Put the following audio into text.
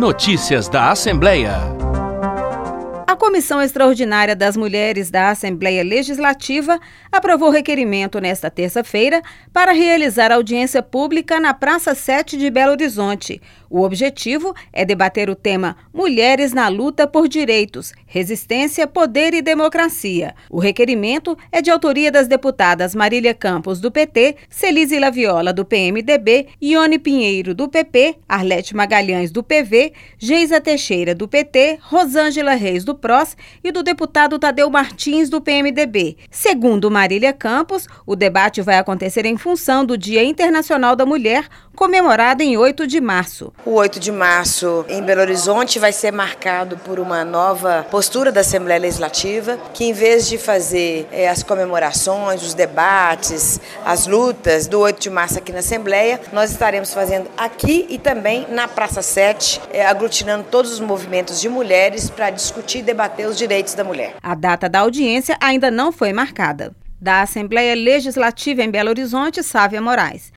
Notícias da Assembleia. A Comissão Extraordinária das Mulheres da Assembleia Legislativa aprovou requerimento nesta terça-feira para realizar audiência pública na Praça 7 de Belo Horizonte. O objetivo é debater o tema Mulheres na Luta por Direitos, Resistência, Poder e Democracia. O requerimento é de autoria das deputadas Marília Campos, do PT, Celise Laviola, do PMDB, Ione Pinheiro, do PP, Arlete Magalhães, do PV, Geisa Teixeira, do PT, Rosângela Reis, do PROS e do deputado Tadeu Martins, do PMDB. Segundo Marília Campos, o debate vai acontecer em função do Dia Internacional da Mulher, comemorado em 8 de março. O 8 de março em Belo Horizonte vai ser marcado por uma nova postura da Assembleia Legislativa, que em vez de fazer as comemorações, os debates, as lutas do 8 de março aqui na Assembleia, nós estaremos fazendo aqui e também na Praça 7, aglutinando todos os movimentos de mulheres para discutir e debater os direitos da mulher. A data da audiência ainda não foi marcada. Da Assembleia Legislativa em Belo Horizonte, Sávia Moraes.